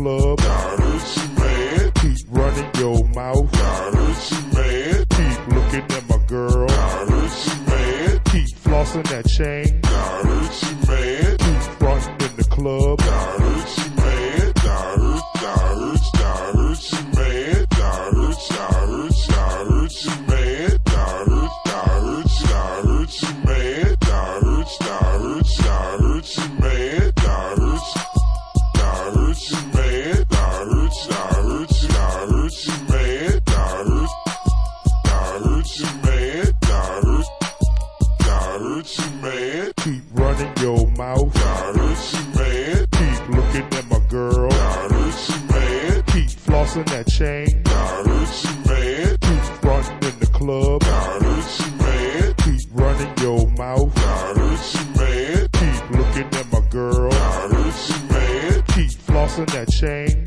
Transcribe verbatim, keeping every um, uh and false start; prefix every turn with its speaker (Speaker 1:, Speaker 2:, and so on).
Speaker 1: club.
Speaker 2: That hurt you, man.
Speaker 1: Keep running your mouth.
Speaker 2: That hurt you, man.
Speaker 1: Keep looking at my girl.
Speaker 2: That hurt you, man.
Speaker 1: Keep flossing that chain.
Speaker 2: That hurt you, man.
Speaker 1: Keep fronting in the club.
Speaker 2: That hurt you, man. That hurt, that hurt, that hurt you, man. That hurt, that hurt, that hurt you, man. That hurt, that hurt, that hurt you, man. That hurt, that hurt, that hurt you, man. That hurt, that hurt you, man. That hurt, that hurt, that hurt you, man. That hurt, that hurt you, man. That hurt, that hurt you, man.
Speaker 1: Keep running your mouth.
Speaker 2: That hurt you, man.
Speaker 1: Keep looking at my girl.
Speaker 2: That hurt you, man.
Speaker 1: Keep flossing that chain.
Speaker 2: That hurt you, man.
Speaker 1: Keep fronting in the club.
Speaker 2: That hurt you, man.
Speaker 1: Keep running your mouth.
Speaker 2: That hurt you, man.
Speaker 1: Keep looking at my girl.
Speaker 2: That hurt you, man.
Speaker 1: Keep flossing that chain.